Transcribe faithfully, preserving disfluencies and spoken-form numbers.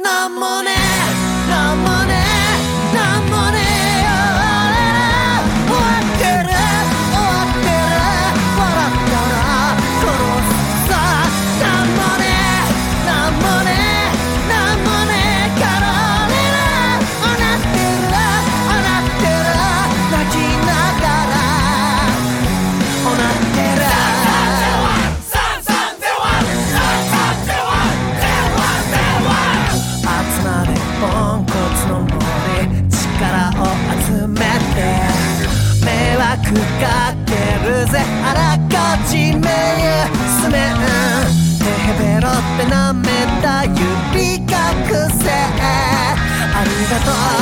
なんもねえなんもねえなんもねえよ終わってる終わってる笑ったら殺すさなんもねえなんもねえなんもねえから俺らおなってるおなってる泣きながらおなってるポンコツの森力を集めて迷惑かけるぜあらかじめすめんてへべろって舐めた指隠せありがとう